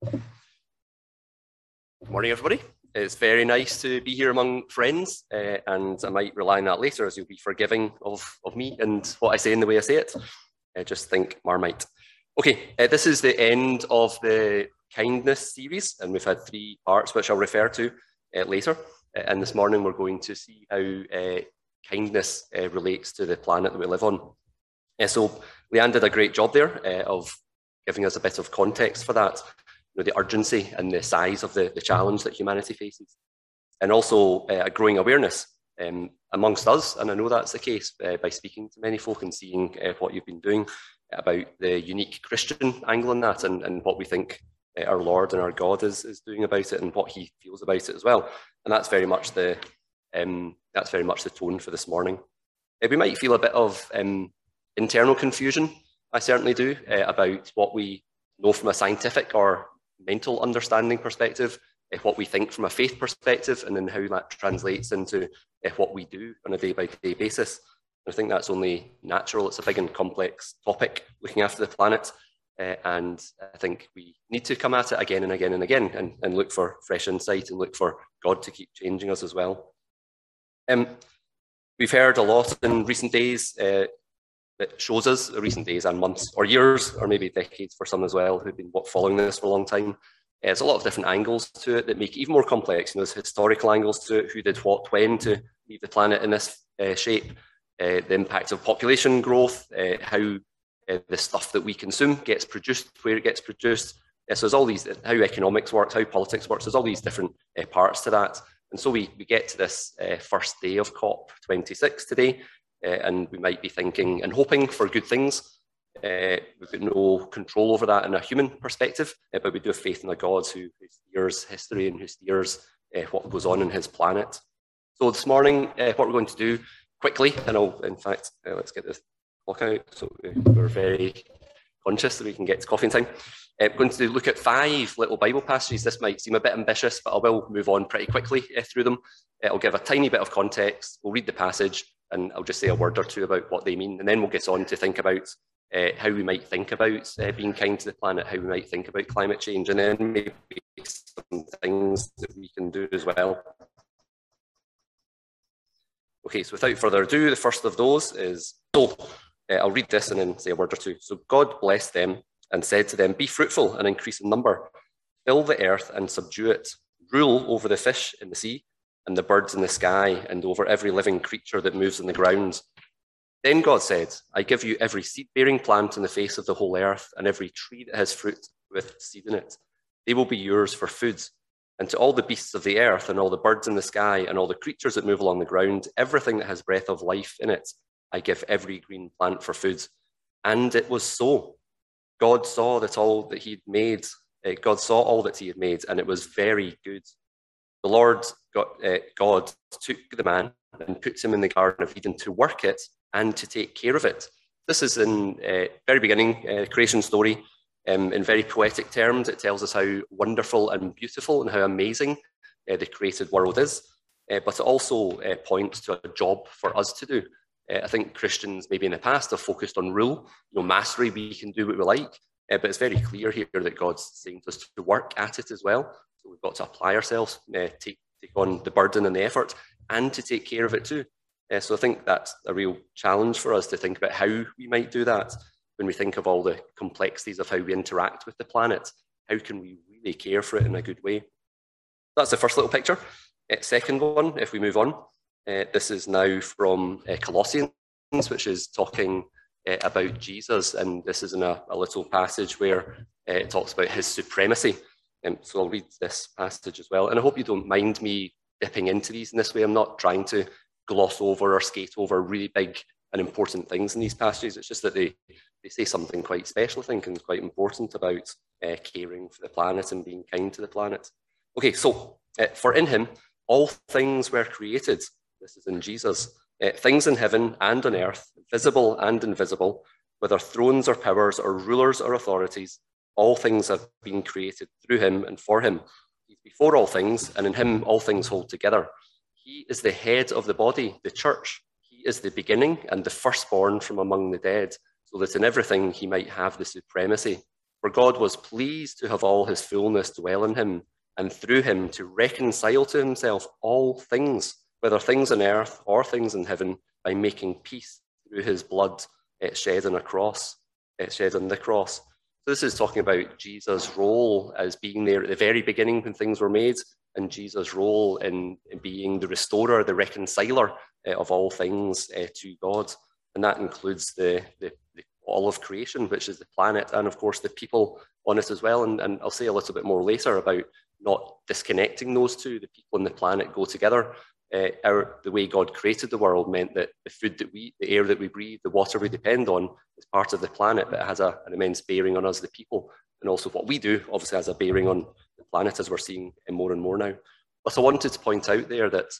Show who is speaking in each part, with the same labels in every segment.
Speaker 1: Good morning, everybody. It's very nice to be here among friends, and I might rely on that later as you'll be forgiving of me and what I say in the way I say it. Just think Marmite. Okay, this is the end of the kindness series, and we've had 3 parts which I'll refer to later. And this morning we're going to see how kindness relates to the planet that we live on. So Leanne did a great job there of giving us a bit of context for that. The urgency and the size of the challenge that humanity faces, and also a growing awareness amongst us, and I know that's the case by speaking to many folk and seeing what you've been doing about the unique Christian angle in that, and what we think our Lord and our God is doing about it, and what He feels about it as well. And that's very much the tone for this morning. We might feel a bit of internal confusion. I certainly do about what we know from a scientific or mental understanding perspective, what we think from a faith perspective, and then how that translates into what we do on a day-by-day basis. I think that's only natural. It's a big and complex topic, looking after the planet, and I think we need to come at it again and again and again, and look for fresh insight and look for God to keep changing us as well. We've heard a lot in recent days that shows us, recent days and months or years or maybe decades for some as well who've been following this for a long time. There's a lot of different angles to it that make it even more complex. There's historical angles to it, who did what when to leave the planet in this shape, the impact of population growth, how the stuff that we consume gets produced, where it gets produced. So there's all these, how economics works, how politics works, there's all these different parts to that. And so we get to this first day of COP26 today, and we might be thinking and hoping for good things. We've got no control over that in a human perspective, but we do have faith in a God who steers history and who steers what goes on in His planet. So this morning, what we're going to do quickly, and let's get this clock out, so we're very conscious that we can get to coffee in time. We're going to look at 5 little Bible passages. This might seem a bit ambitious, but I will move on pretty quickly through them. I'll give a tiny bit of context, we'll read the passage, and I'll just say a word or two about what they mean, and then we'll get on to think about how we might think about being kind to the planet, how we might think about climate change, and then maybe some things that we can do as well. Okay, so without further ado, the first of those is, I'll read this and then say a word or two. So God blessed them and said to them, "Be fruitful and increase in number, fill the earth and subdue it, rule over the fish in the sea and the birds in the sky and over every living creature that moves on the ground." Then God said, "I give you every seed-bearing plant on the face of the whole earth and every tree that has fruit with seed in it. They will be yours for food. And to all the beasts of the earth and all the birds in the sky and all the creatures that move along the ground, everything that has breath of life in it, I give every green plant for food." And it was so. God saw all that He had made, and it was very good. The Lord God took the man and put him in the Garden of Eden to work it and to take care of it. This is in very beginning creation story. In very poetic terms, it tells us how wonderful and beautiful and how amazing the created world is. But it also points to a job for us to do. I think Christians maybe in the past have focused on rule, mastery, we can do what we like. But it's very clear here that God's saying to us to work at it as well. So we've got to apply ourselves, take on the burden and the effort, and to take care of it too. So I think that's a real challenge for us to think about how we might do that when we think of all the complexities of how we interact with the planet. How can we really care for it in a good way? That's the first little picture. Second one, if we move on, this is now from Colossians, which is talking about Jesus, and this is in a little passage where it talks about His supremacy. So I'll read this passage as well, and I hope you don't mind me dipping into these in this way. I'm not trying to gloss over or skate over really big and important things in these passages. It's just that they say something quite special, I think, and quite important about caring for the planet and being kind to the planet. Okay, so for in Him all things were created. This is in Jesus. Things in heaven and on earth, visible and invisible, whether thrones or powers or rulers or authorities, all things have been created through Him and for Him. He's before all things, and in Him all things hold together. He is the head of the body, the church. He is the beginning and the firstborn from among the dead, so that in everything He might have the supremacy. For God was pleased to have all his fullness dwell in him, and through him to reconcile to himself all things, whether things on earth or things in heaven, by making peace through his blood shed on the cross. So this is talking about Jesus' role as being there at the very beginning when things were made, and Jesus' role in being the restorer, the reconciler of all things to God. And that includes the all of creation, which is the planet, and of course the people on it as well. And I'll say a little bit more later about not disconnecting those two. The people and the planet go together. The way God created the world meant that the food that we eat, the air that we breathe, the water we depend on is part of the planet, but it has an immense bearing on us, the people, and also what we do obviously has a bearing on the planet, as we're seeing more and more now. But I wanted to point out there that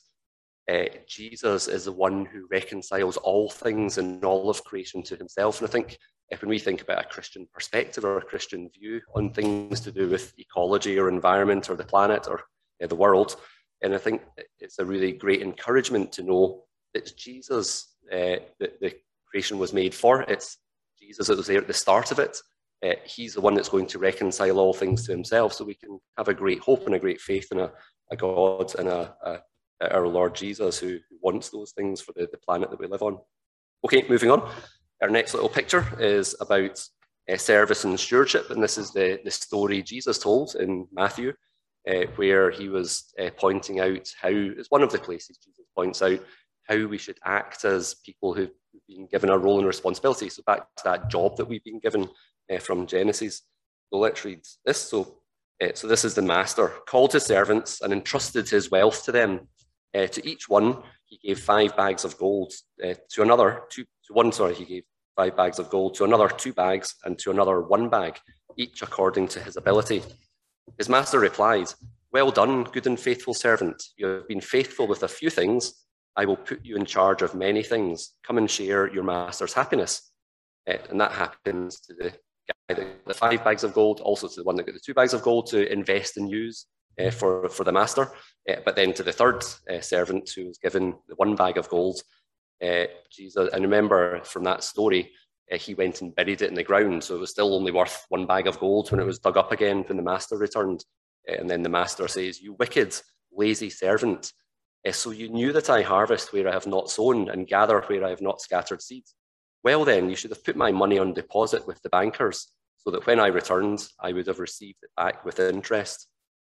Speaker 1: Jesus is the one who reconciles all things and all of creation to himself. And I think when we think about a Christian perspective or a Christian view on things to do with ecology or environment or the planet or the world, and I think it's a really great encouragement to know that it's Jesus that the creation was made for. It's Jesus that was there at the start of it. He's the one that's going to reconcile all things to himself, so we can have a great hope and a great faith in a God and our Lord Jesus who wants those things for the planet that we live on. Okay, moving on. Our next little picture is about service and stewardship, and this is the story Jesus told in Matthew, where he was pointing out how, it's one of the places Jesus points out how we should act as people who've been given a role and responsibility. So back to that job that we've been given from Genesis. So let's read this. So this is the master, called his servants and entrusted his wealth to them. To each one, he gave 5 bags of gold. To another, he gave 5 bags of gold. To another, 2 bags, and to another, 1 bag, each according to his ability. His master replied, "Well done, good and faithful servant. You have been faithful with a few things. I will put you in charge of many things. Come and share your master's happiness." And that happens to the guy that got the 5 bags of gold, also to the one that got the 2 bags of gold to invest and use for the master. But then to the third servant who was given the 1 bag of gold, Jesus, and remember from that story, he went and buried it in the ground, so it was still only worth 1 bag of gold when it was dug up again when the master returned. And then the master says, "You wicked, lazy servant, so you knew that I harvest where I have not sown and gather where I have not scattered seeds. Well then, you should have put my money on deposit with the bankers, so that when I returned, I would have received it back with interest."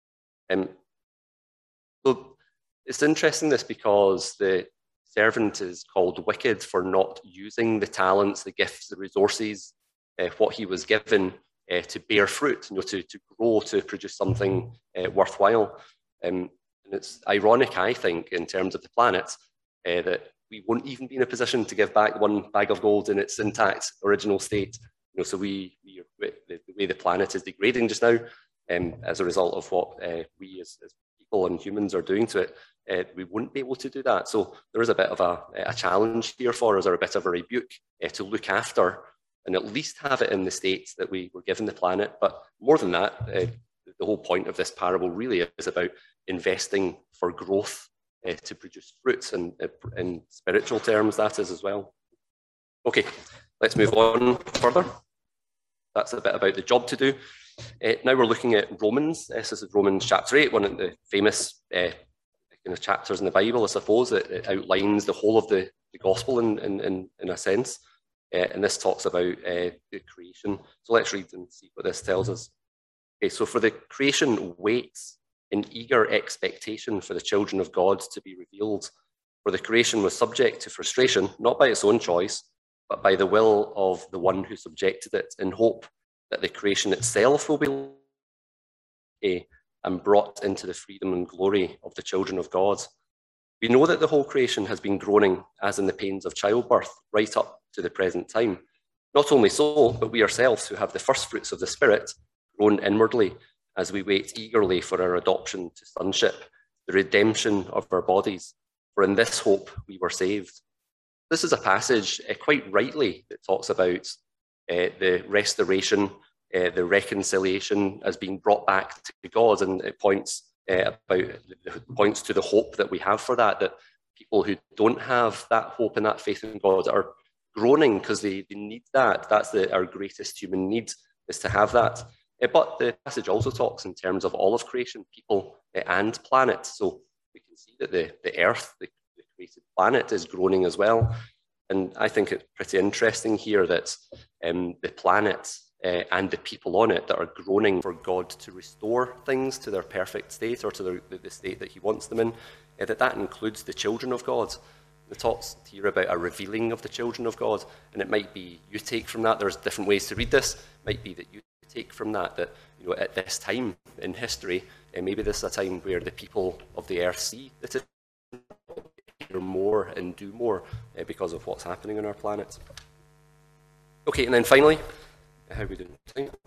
Speaker 1: So it's interesting this because the servant is called wicked for not using the talents, the gifts, the resources, what he was given to bear fruit, to grow, to produce something worthwhile. And it's ironic, I think, in terms of the planet, that we won't even be in a position to give back 1 bag of gold in its intact original state. So the way the planet is degrading just now, as a result of what we as people and humans are doing to it, we wouldn't be able to do that. So there is a bit of a challenge here for us, or a bit of a rebuke to look after and at least have it in the state that we were given the planet. But more than that, the whole point of this parable really is about investing for growth to produce fruits, and in spiritual terms that is as well. Okay, let's move on further. That's a bit about the job to do. Now we're looking at Romans. This is Romans chapter 8, one of the famous kind of chapters in the Bible, I suppose. It outlines the whole of the gospel in a sense. And this talks about the creation. So let's read and see what this tells us. Okay, so for the creation waits in eager expectation for the children of God to be revealed. For the creation was subject to frustration, not by its own choice, but by the will of the one who subjected it, in hope that the creation itself will be and brought into the freedom and glory of the children of God. We know that the whole creation has been groaning as in the pains of childbirth right up to the present time. Not only so, but we ourselves who have the first fruits of the Spirit groan inwardly as we wait eagerly for our adoption to sonship, the redemption of our bodies. For in this hope we were saved. This is a passage, quite rightly, that talks about the restoration, the reconciliation as being brought back to God, and it points to the hope that we have for that people who don't have that hope and that faith in God are groaning because they need that. That's our greatest human need, is to have that. But the passage also talks in terms of all of creation, people and planet. So we can see that the earth, the created planet, is groaning as well. And I think it's pretty interesting here that the planet and the people on it that are groaning for God to restore things to their perfect state, or to the state that he wants them in, that includes the children of God. It talks here about a revealing of the children of God, and it might be, you take from that, there's different ways to read this, it might be that you take from that at this time in history, maybe this is a time where the people of the earth see that it hear more and do more because of what's happening on our planet. Okay, and then finally, how are we doing?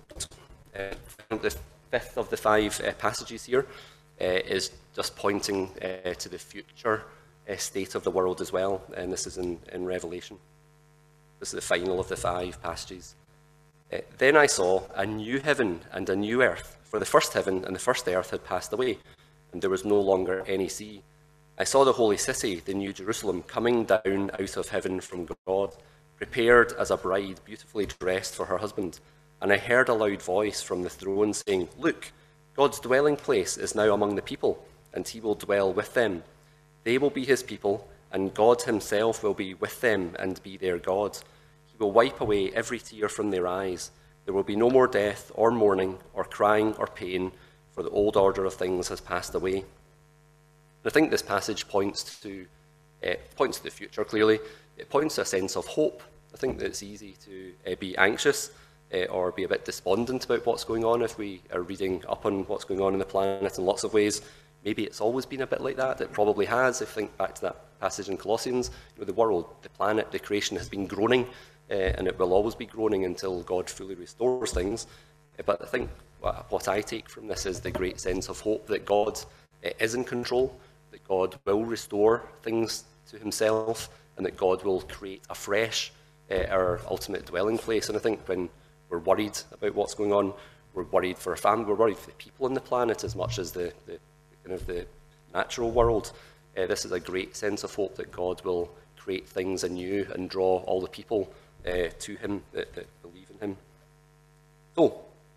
Speaker 1: The fifth of the 5 passages here is just pointing to the future state of the world as well, and this is in Revelation. This is the final of the 5 passages. Then I saw a new heaven and a new earth, for the first heaven and the first earth had passed away, and there was no longer any sea. I saw the holy city, the new Jerusalem, coming down out of heaven from God, prepared as a bride beautifully dressed for her husband. And I heard a loud voice from the throne saying, "Look, God's dwelling place is now among the people, and he will dwell with them. They will be his people, and God himself will be with them and be their God. He will wipe away every tear from their eyes. There will be no more death, or mourning, or crying, or pain, for the old order of things has passed away." And I think this passage points to the future, clearly. It points to a sense of hope. I think that it's easy to be anxious or be a bit despondent about what's going on if we are reading up on what's going on in the planet in lots of ways. Maybe it's always been a bit like that. It probably has. If you think back to that passage in Colossians, the world, the planet, the creation has been groaning, and it will always be groaning until God fully restores things. But I think what I take from this is the great sense of hope that God is in control, that God will restore things to himself, and that God will create afresh our ultimate dwelling place. And I think when we're worried about what's going on, we're worried for our family, we're worried for the people on the planet as much as the kind of the natural world. This is a great sense of hope that God will create things anew and draw all the people to him that believe in him. So,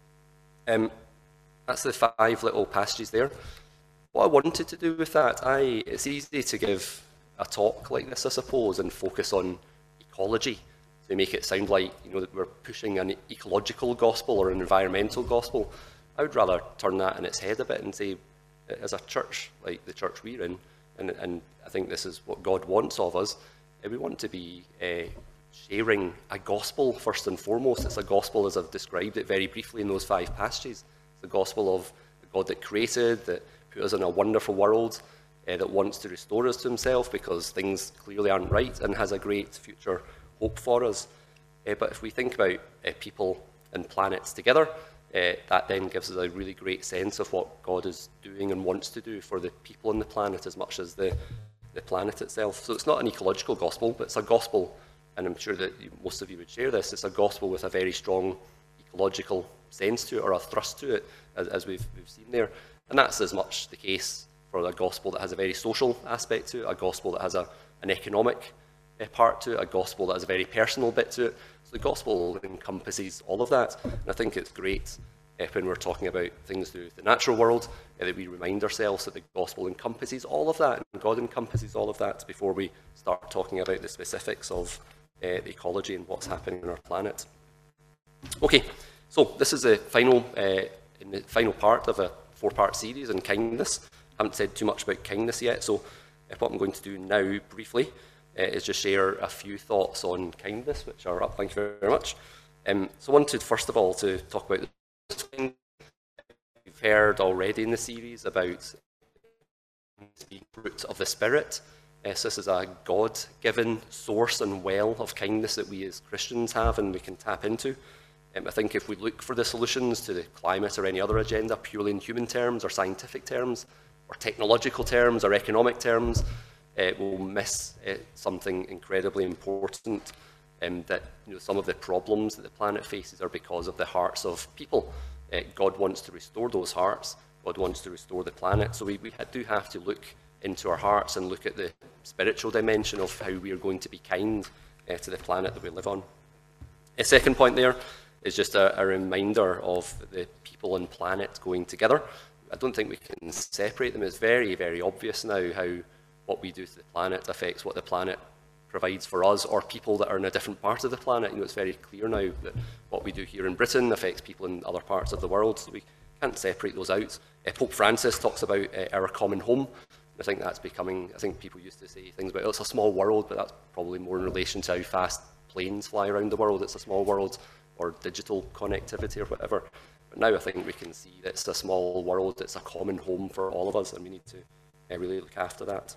Speaker 1: that's the 5 little passages there. What I wanted to do with that, it's easy to give a talk like this, I suppose, and focus on ecology to make it sound like that we're pushing an ecological gospel or an environmental gospel. I would rather turn that on its head a bit and say, as a church, like the church we're in, and I think this is what God wants of us, we want to be sharing a gospel first and foremost. It's a gospel, as I've described it very briefly in those 5 passages. It's the gospel of the God that created, that put us in a wonderful world, that wants to restore us to himself because things clearly aren't right, and has a great future hope for us. But if we think about people and planets together, that then gives us a really great sense of what God is doing and wants to do for the people on the planet as much as the planet itself. So it's not an ecological gospel, but it's a gospel, and I'm sure that most of you would share this, it's a gospel with a very strong ecological sense to it, or a thrust to it, as we've seen there. And that's as much the case for a gospel that has a very social aspect to it, a gospel that has an economic part to it, a gospel that has a very personal bit to it. So the gospel encompasses all of that, and I think it's great when we're talking about things through the natural world, that we remind ourselves that the gospel encompasses all of that, and God encompasses all of that before we start talking about the specifics of the ecology and what's happening on our planet. Okay, so this is the final part of a 4-part series on kindness. I haven't said too much about kindness yet, so what I'm going to do now briefly is just share a few thoughts on kindness, which are up. Thank you very much. So I wanted, first of all, to talk about this thing we've heard already in the series about the fruit of the Spirit. So this is a God-given source and well of kindness that we as Christians have and we can tap into. I think if we look for the solutions to the climate or any other agenda purely in human terms or scientific terms or technological terms or economic terms, we'll miss something incredibly important, that some of the problems that the planet faces are because of the hearts of people. God wants to restore those hearts. God wants to restore the planet. So we do have to look into our hearts and look at the spiritual dimension of how we are going to be kind to the planet that we live on. A second point there is just a reminder of the people and planet going together. I don't think we can separate them. It's very, very obvious now how what we do to the planet affects what the planet provides for us or people that are in a different part of the planet. You know, it's very clear now that what we do here in Britain affects people in other parts of the world, so we can't separate those out. Pope Francis talks about our common home. I think that's becoming, I think people used to say things about, oh, it's a small world, but that's probably more in relation to how fast planes fly around the world. It's a small world, or digital connectivity or whatever. But now I think we can see that it's a small world, it's a common home for all of us, and we need to really look after that.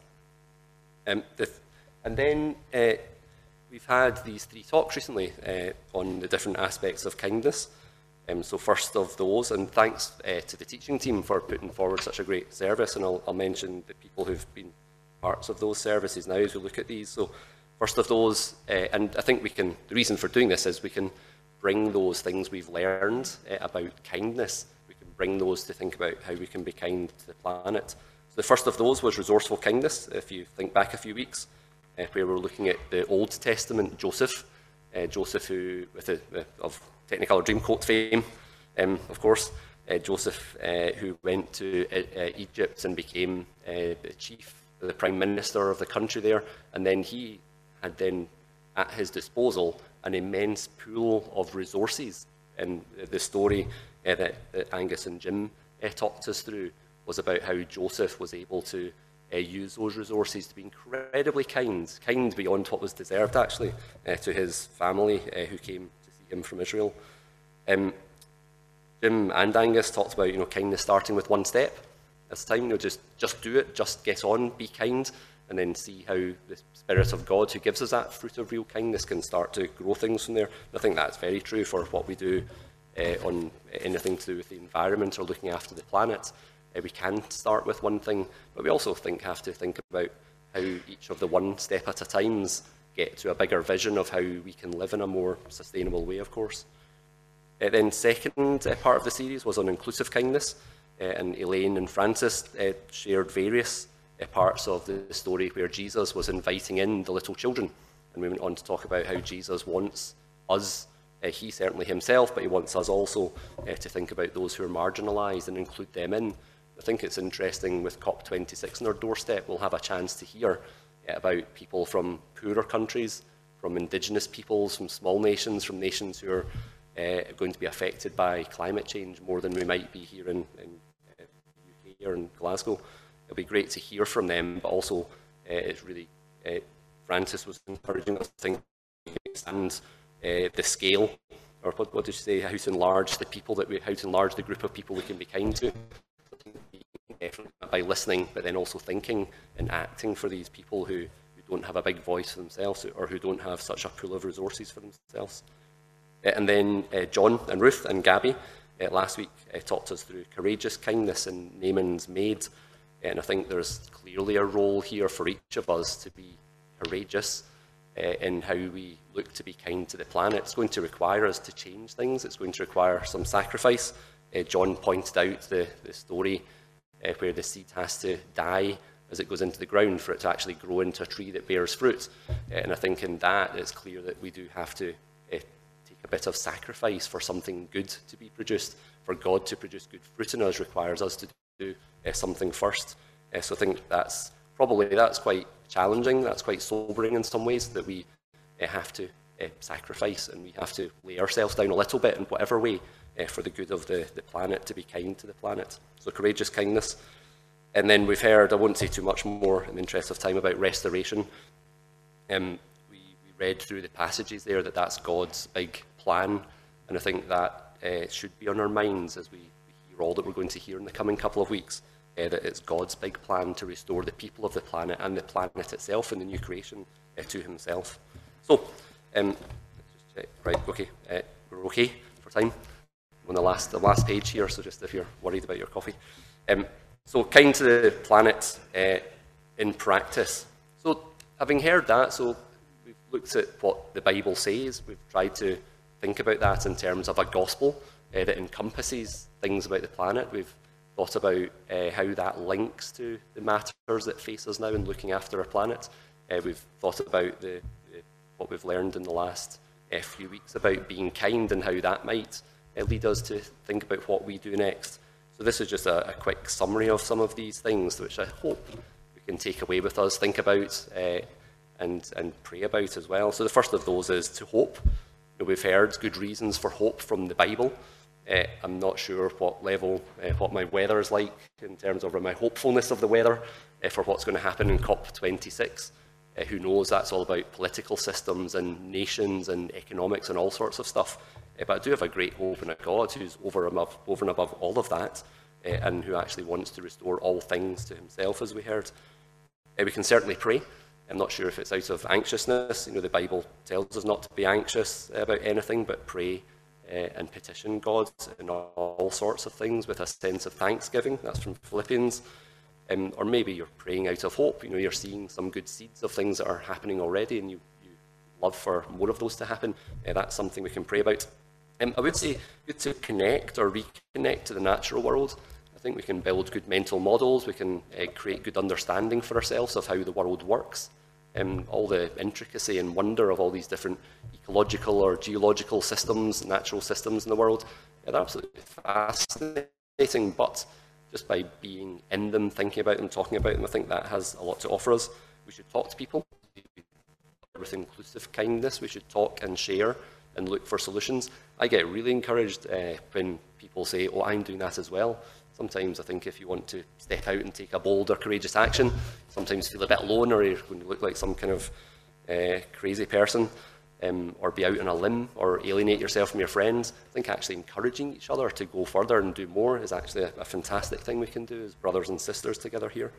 Speaker 1: And then we've had these 3 talks recently on the different aspects of kindness. So first of those, and thanks to the teaching team for putting forward such a great service, and I'll mention the people who've been parts of those services now as we look at these. So first of those, and I think we can, the reason for doing this is we can bring those things we've learned about kindness, we can bring those to think about how we can be kind to the planet. So the first of those was resourceful kindness. If you think back a few weeks, where we're looking at the Old Testament Joseph, Joseph who, of Technicolor Dreamcoat fame, of course, Joseph who went to Egypt and became the prime minister of the country there, and then he had then at his disposal an immense pool of resources. And the story that Angus and Jim talked us through was about how Joseph was able to use those resources to be incredibly kind beyond what was deserved, actually, to his family who came to see him from Israel. Jim and Angus talked about, you know, kindness starting with one step this time. You know, just do it, just get on, be kind, and then see how the Spirit of God who gives us that fruit of real kindness can start to grow things from there. I think that's very true for what we do on anything to do with the environment or looking after the planet. We can start with one thing, but we also have to think about how each of the one step at a times get to a bigger vision of how we can live in a more sustainable way, of course. Then second part of the series was on inclusive kindness, and Elaine and Francis shared various parts of the story where Jesus was inviting in the little children, and we went on to talk about how Jesus wants us, he certainly himself, but he wants us also to think about those who are marginalised and include them in. I think it's interesting with COP26 on our doorstep, we'll have a chance to hear about people from poorer countries, from indigenous peoples, from small nations, from nations who are going to be affected by climate change more than we might be here in the UK or in Glasgow. It'll be great to hear from them, but also it's really, Francis was encouraging us to think and the scale, or what did you say, how to enlarge the people how to enlarge the group of people we can be kind to. By listening, but then also thinking and acting for these people who don't have a big voice for themselves or who don't have such a pool of resources for themselves. And then John and Ruth and Gabby last week talked us through courageous kindness and Naaman's maid. And I think there's clearly a role here for each of us to be courageous in how we look to be kind to the planet. It's going to require us to change things. It's going to require some sacrifice. John pointed out the story where the seed has to die as it goes into the ground for it to actually grow into a tree that bears fruit. And I think in that it's clear that we do have to take a bit of sacrifice for something good to be produced. For God to produce good fruit in us requires us to do something first. So I think that's quite challenging, that's quite sobering in some ways, that we have to sacrifice and we have to lay ourselves down a little bit in whatever way for the good of the planet, to be kind to the planet. So courageous kindness. And then we've heard, I won't say too much more in the interest of time, about restoration. We read through the passages there that that's God's big plan, and I think that should be on our minds as we hear all that we're going to hear in the coming couple of weeks, that it's God's big plan to restore the people of the planet and the planet itself and the new creation to himself. So, let's just check. Right, okay, we're okay for time. On the last page here, so just if you're worried about your coffee. So kind to the planet in practice. So having heard that, so we've looked at what the Bible says. We've tried to think about that in terms of a gospel that encompasses things about the planet. We've thought about how that links to the matters that face us now in looking after our planet. We've thought about what we've learned in the last a few weeks about being kind and how that might lead us to think about what we do next. So this is just a quick summary of some of these things, which I hope we can take away with us, think about, and pray about as well. So the first of those is to hope. We've heard good reasons for hope from the Bible. I'm not sure what level, what my weather is like in terms of my hopefulness of the weather for what's going to happen in COP26. Who knows? That's all about political systems and nations and economics and all sorts of stuff. But I do have a great hope in a God who's over and above all of that, and who actually wants to restore all things to himself, as we heard. We can certainly pray. I'm not sure if it's out of anxiousness. The Bible tells us not to be anxious about anything, but pray and petition God in all sorts of things with a sense of thanksgiving. That's from Philippians. Or maybe you're praying out of hope. You're seeing some good seeds of things that are happening already, and you love for more of those to happen. That's something we can pray about. I would say good to connect or reconnect to the natural world. I think we can build good mental models. We can create good understanding for ourselves of how the world works. All the intricacy and wonder of all these different ecological or geological systems, natural systems in the world. They're absolutely fascinating, but just by being in them, thinking about them, talking about them, I think that has a lot to offer us. We should talk to people with inclusive kindness. We should talk and share and look for solutions. I get really encouraged when people say, oh, I'm doing that as well. Sometimes I think if you want to step out and take a bold or courageous action, sometimes feel a bit alone, or you're going to look like some kind of crazy person, or be out on a limb, or alienate yourself from your friends. I think actually encouraging each other to go further and do more is actually a fantastic thing we can do as brothers and sisters together here.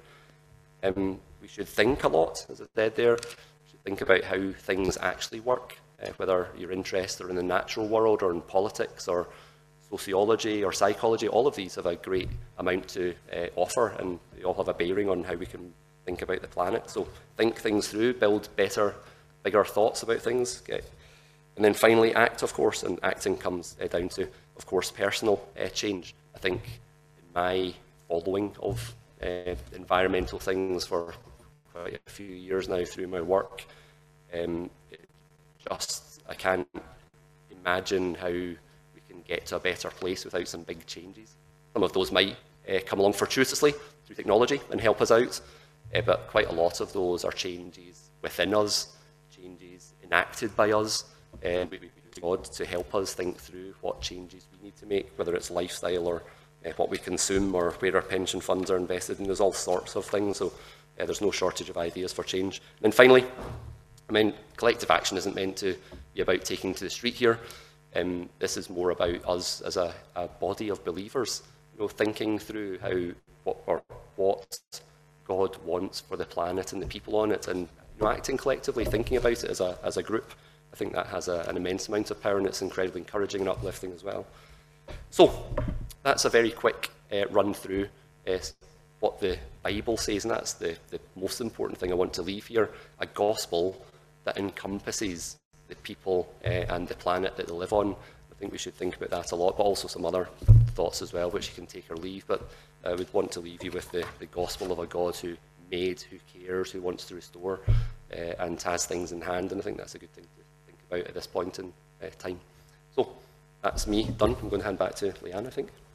Speaker 1: We should think a lot, as I said there. We should think about how things actually work, whether you're interested in the natural world or in politics or sociology or psychology. All of these have a great amount to offer, and they all have a bearing on how we can think about the planet. So think things through, build better, bigger thoughts about things. And then finally, act, of course, and acting comes down to, of course, personal change. I think in my following of environmental things for quite a few years now through my work, I can't imagine how we can get to a better place without some big changes. Some of those might come along fortuitously through technology and help us out, but quite a lot of those are changes within us, changes enacted by us. We need God to help us think through what changes we need to make, whether it's lifestyle or what we consume or where our pension funds are invested in. There's all sorts of things, so there's no shortage of ideas for change. And then finally, collective action isn't meant to be about taking to the street here. This is more about us as a body of believers, thinking through what God wants for the planet and the people on it, and acting collectively, thinking about it as a group. I think that has an immense amount of power, and it's incredibly encouraging and uplifting as well. So that's a very quick run through what the Bible says, and that's the most important thing I want to leave here, a gospel that encompasses the people and the planet that they live on. I think we should think about that a lot, but also some other thoughts as well, which you can take or leave. But I would want to leave you with the gospel of a God who made, who cares, who wants to restore, and has things in hand. And I think that's a good thing to think about at this point in time. So that's me done. I'm going to hand back to Leanne, I think.